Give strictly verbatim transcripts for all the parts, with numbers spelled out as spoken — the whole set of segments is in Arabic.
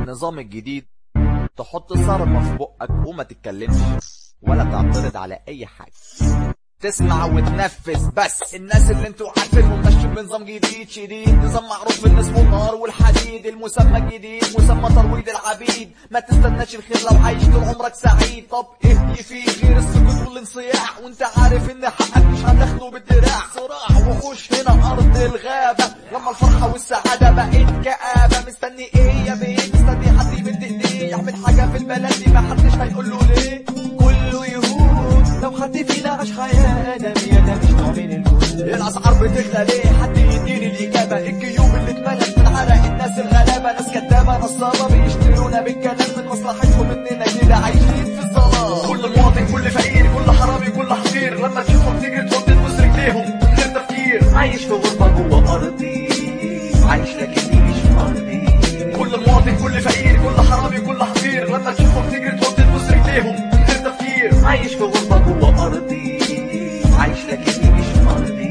النظام الجديد تحط صرمة في بقك وما تتكلمش ولا تعترض على اي حاجة، تسمع وتنفذ بس. الناس اللي انتوا عارفينهم ماشيين بنظام جديد شديد، نظام معروف ان اسمه النار والحديد. المسمى الجديد مسمى ترويض العبيد. ما تستناش الخير لو عايش طول عمرك سعيد. طب ايه فيه غير السكوت والانصياع وانت عارف ان حقك مش هتاخده بالدراع؟ صراع وحوش هنا ارض الغابة، لما الفرحة والسعادة بقت كآبة. مستني ايه يا بيه؟ مستني حد يمد ايديه يعمل حاجة في البلد دي ما حدش هيقول له ليه. كله يهود لو حد فينا عاش حياة آدمية ده مش نوع من الجهود. الاسعار بتغلى ليه؟ حد يديني الاجابة. الجيوب اللي اتملت من عرق الناس الغلابة، ناس كدابة نصابة بيشترونا بالكلام من مصلحتهم اننا كده عايشين في الظلام. كل مواطن كل فقير كل حرامي كل حقير، لما تشوفهم تجري تحط تبوس رجليهم من غير تفكير. عايش في غربة جوه ارضي، عايش لكني مش مرضي. كل مواطن كل فقير كل حرامي كل حقير، لما تشوفهم تجري تحط تبوس رجليهم من غير تفكير. عايش في غربة جوه ارضي، عايش لكني مش مرضي.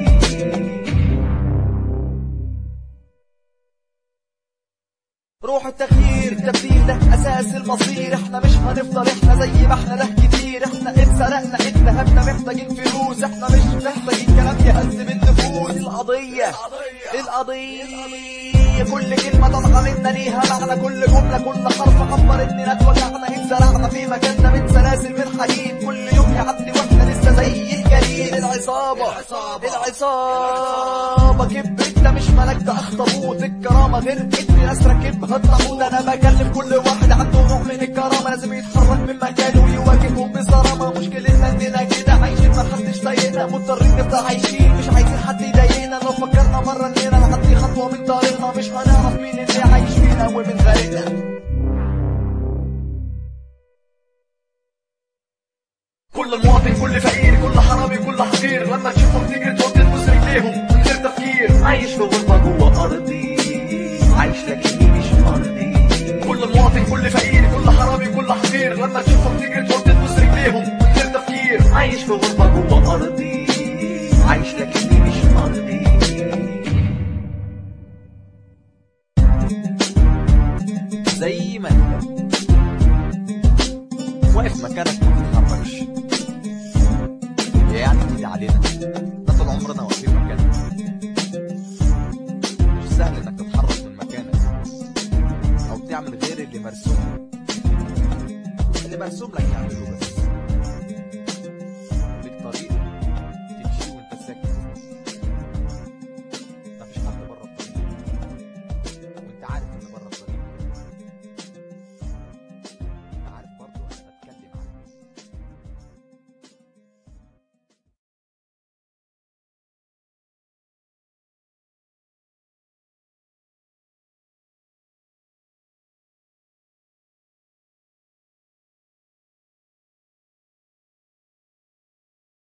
روح التغيير التبديل ده اساس المصير. احنا مش هنفضل احنا زي ما احنا ده كتير. احنا اتسرقنا اتهمنا محتاجين فلوس، احنا مش محتاجين كلام يهذب النفوس. القضية القضية كل كلمة طالعة منا ليها معنى، كل جملة كل حرف عبر اننا اتوجعنا. اتزرعنا في مكاننا من سلاسل من حديد، كل يوم يعدي واحنا لسه زي الجليد. العصابة العصابة كبرت ده مش ملك ده اخطبوط. الكرامة غير اتني ناس راكبها الطاحون. انا بكلم كل واحد عنده نوع من الكرامة، لازم يتحرك من مكانه ويواجههم بصرامة. مشكلتنا اننا كده عايشين ما حدش طايقنا، مضطرين نفضل عايشين مش عايزين حد يضايقنا. لو فكرنا مرة اننا نعدي خطوة من طريقنا مش هنعرف مين اللي عايش فينا ومن غيرنا. كل مواطن كل فقير كل حرامي كل حقير، لما تشوفهم تجري تحط تبوس رجليهم من غير تفكير. عايش في غربة جوه ارضي، عايش لكني مش مرضي. كل مواطن كل فقير كل حرامي كل حقير، لما تشوفهم تجري تحط تبوس رجليهم من غير تفكير. عايش في غربة جوه ارضي، عايش لكني مش مرضي. زي ما انت واقف مكانك ما تتحركش، يعني تيجي علينا ده طول عمرنا واقفين مكاننا. مش سهل انك تتحرك من مكانك او تعمل غير اللي مرسوم اللي مرسوم لك يعمله بس.